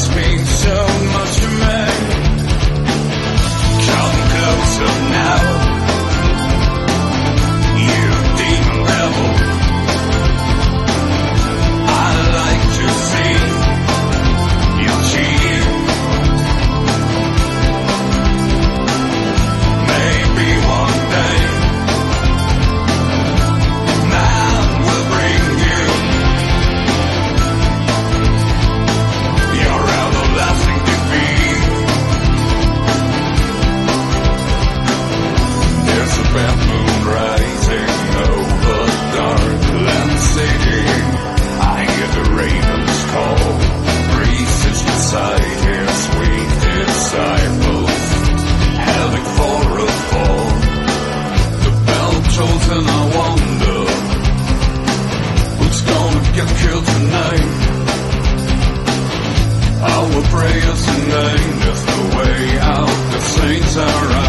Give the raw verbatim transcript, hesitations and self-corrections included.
means so much to me. Come closer now, you demon devil. I'd like to see you cheat. Maybe one day man will bring you your everlasting defeat. There's a bad moon rising over Darkland City. I hear the ravens call. Priest is beside his sweet disciples, having for a fall. The bell tolls and I wonder who's gonna get killed tonight. Our prayers and aim is the way out. The saints are